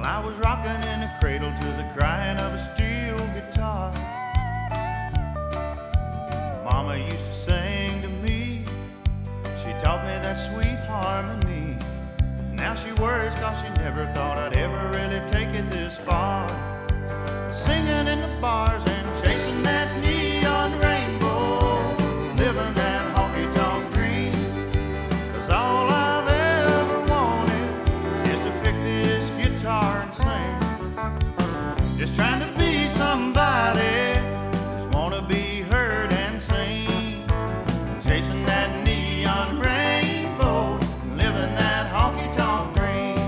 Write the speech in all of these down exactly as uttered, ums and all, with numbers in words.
I was rocking in a cradle to the crying of a steel guitar. Mama used to sing to me, she taught me that sweet harmony. Now she worries cause she never thought I'd ever really take it this far. Singing in the bars and chasing that neon rainbow, living that honky-tonk dream. Cause all I've ever wanted is to pick this guitar and sing. Just trying to be somebody, just wanna be heard and seen. Chasing that neon rainbow, living that honky-tonk dream.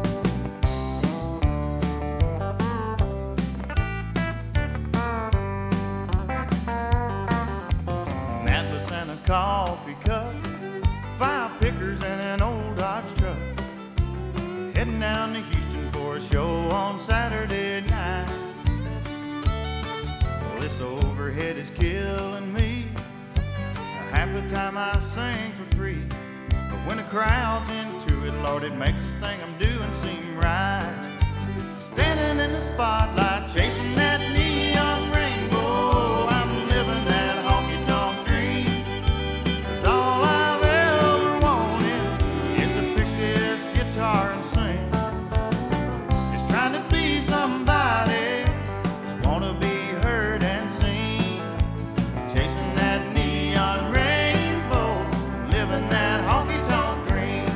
An atlas and a coffee cup, five pickers and an old Dodge truck, heading down to Houston for a show on Saturday night. Well, this overhead is killing me. Half the time I sing for free, but when the crowd's into it, Lord, it makes this thing I'm doing seem right. Standing in the spotlight, chasing that neon rainbow, I'm living that honky-tonk dream. Cause all I've ever wanted is to pick this guitar and sing. Just trying to be somebody, just wanna be heard and seen. Chasing that neon rainbow, living that honky-tonk dream.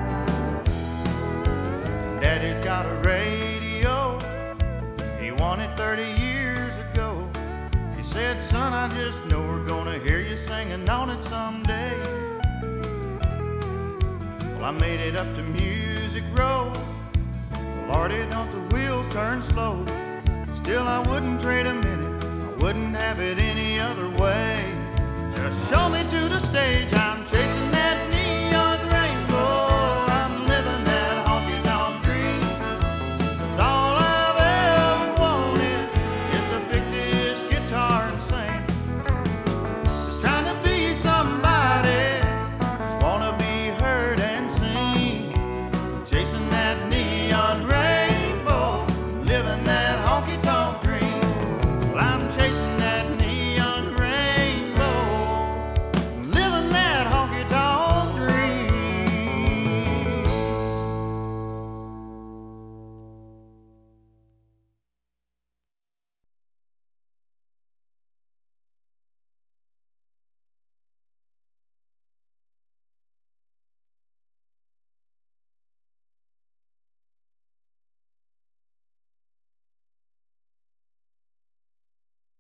Daddy's got a radio, he won it thirty years ago. He said, son, I just know we're gonna hear you singing on it someday. Well, I made it up to Music Row. Lordy, don't the wheels turn slow. Still, I wouldn't trade a minute, I wouldn't have it any other way. Just show me to the stage, I'm chasing